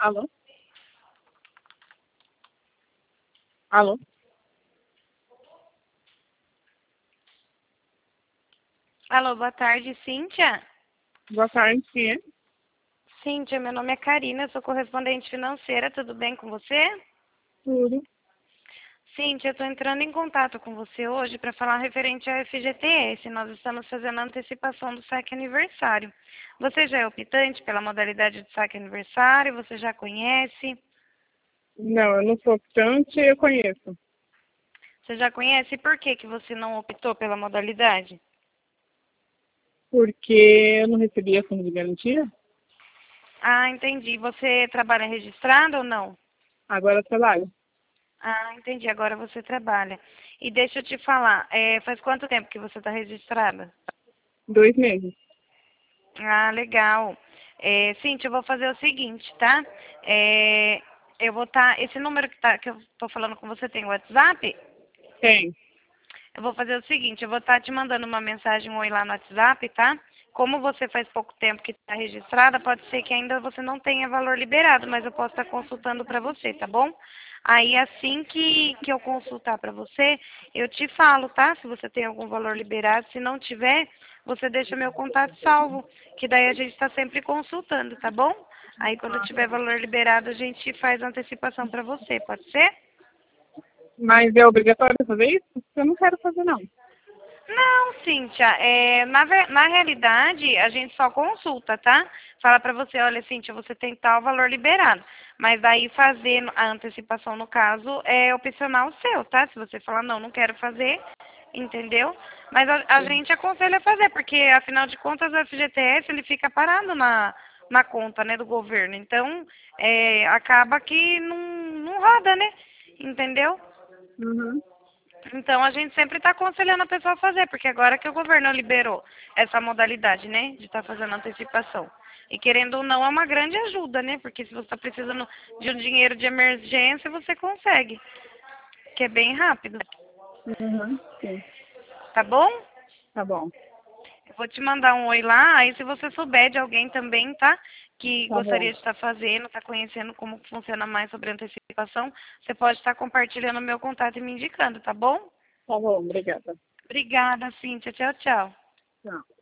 Alô? Alô? Alô, boa tarde, Cíntia. Boa tarde, quem é? Cíntia, meu nome é Karina, eu sou correspondente financeira, tudo bem com você? Tudo. Cíntia, eu estou entrando em contato com você hoje para falar referente ao FGTS. Nós estamos fazendo a antecipação do saque aniversário. Você já é optante pela modalidade de saque aniversário? Você já conhece? Não, eu não sou optante, eu conheço. Você já conhece? E por que que você não optou pela modalidade? Porque eu não recebi a fundo de garantia. Ah, entendi. Você trabalha registrado ou não? Agora eu trabalho. Ah, entendi. Agora você trabalha. E deixa eu te falar, faz quanto tempo que você está registrada? 2 meses. Ah, legal. Cíntia, eu vou fazer o seguinte, tá? Eu vou estar. Esse número que eu estou falando com você tem WhatsApp? Tem. Eu vou fazer o seguinte, eu vou estar te mandando uma mensagem um oi lá no WhatsApp, tá? Como você faz pouco tempo que está registrada, pode ser que ainda você não tenha valor liberado, mas eu posso estar consultando para você, tá bom? Aí assim que eu consultar para você, eu te falo, tá? Se você tem algum valor liberado, se não tiver, você deixa meu contato salvo, que daí a gente está sempre consultando, tá bom? Aí quando tiver valor liberado, a gente faz a antecipação para você, pode ser? Mas é obrigatório fazer isso? Eu não quero fazer, não. Não, Cíntia, na realidade, a gente só consulta, tá? Fala pra você, olha, Cíntia, você tem tal valor liberado. Mas daí fazer a antecipação, no caso, é opcional seu, tá? Se você falar, não, não quero fazer, entendeu? Mas a Sim. gente aconselha a fazer, porque afinal de contas o FGTS, ele fica parado na conta, né, do governo. Então, acaba que não roda, né? Entendeu? Uhum. Então a gente sempre está aconselhando a pessoa a fazer, porque agora que o governo liberou essa modalidade, né, de estar fazendo antecipação. E querendo ou não, é uma grande ajuda, né? Porque se você está precisando de um dinheiro de emergência, você consegue, que é bem rápido, Uhum. Sim. tá bom? Tá bom. Eu vou te mandar um oi lá, aí se você souber de alguém também, tá? Que Tá bom. gostaria de estar fazendo, tá conhecendo como funciona mais sobre antecipação, você pode estar compartilhando o meu contato e me indicando, tá bom? Tá bom, obrigada. Obrigada, Cíntia. Tchau, tchau. Tchau.